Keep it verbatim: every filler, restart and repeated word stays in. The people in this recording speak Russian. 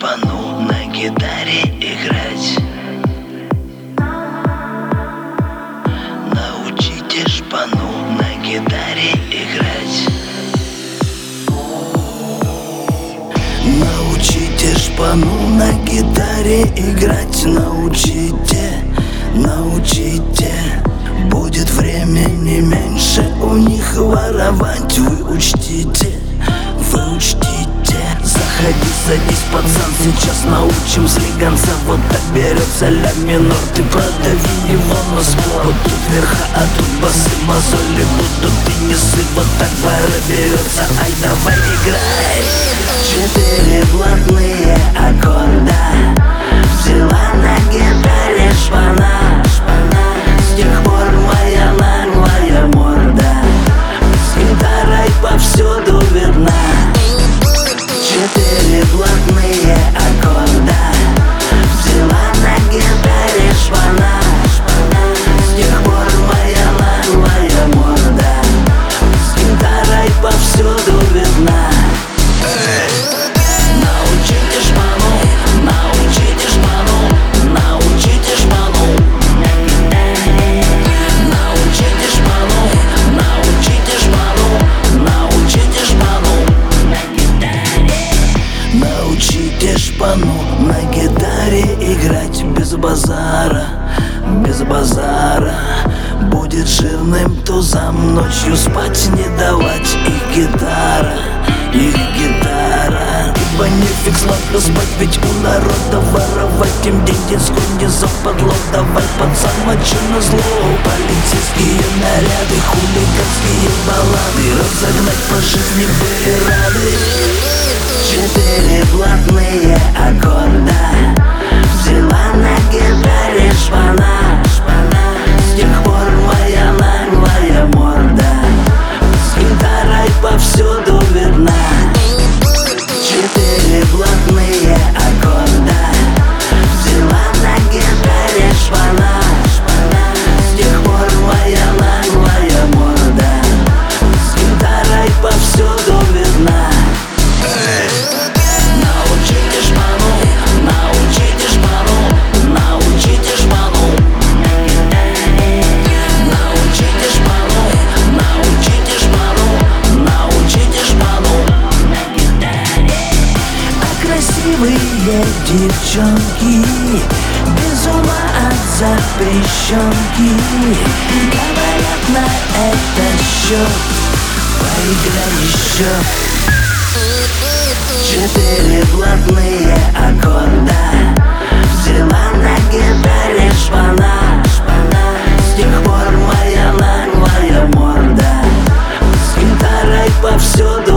шпану на гитаре играть. Научите шпану на гитаре играть. Научите шпану на гитаре играть. Научите, научите. Будет времени меньше у них воровать. Вы учтите, вы учтите. Заходи, садись, пацан, сейчас научим слиганца. Вот так берется ля минор, ты продави его на спор. Вот тут верха, а тут басы, мозоли будут, ты не ссы. Вот так пара берется, ай, давай играй. Четыре блатные аккорда взяла на гитаре шпана. С тех пор моя наглая морда с гитарой повсюду видна. Четыре блатные аккорда взяла на гитаре шпана. С тех пор моя наглая морда с гитарой повсюду видна. Научите шпану, научите шпану, научите шпану. Научите шпану, научите шпану, научите шпану. Научите шпану на гитаре играть без базара, без базара. Будет жирным тузам ночью спать не давать. Их гитара, их гитара. Ибо нефиг сладко спать, ведь у народа воровать. Им денежку не западло. Давай, пацан, мочи на зло. Полицейские наряды, хулиганские баллады разогнать по жизни были рады. Четыре блатные аккорда взяла на гитаре шпана. С тех пор моя наглая морда с гитарой повсюду видна. Четыре блатные аккорда взяла на гитаре шпана. С тех пор моя наглая морда с гитарой повсюду видна. Научите шпану, научите шпану, научите шпану. Научите шпану, научите шпану, научите шпану. А красивые девчонки без ума от запрещенки говорят на этот счет: поиграй еще. Четыре блатные аккорда взяла на гитаре шпана. С тех пор моя наглая морда с гитарой повсюду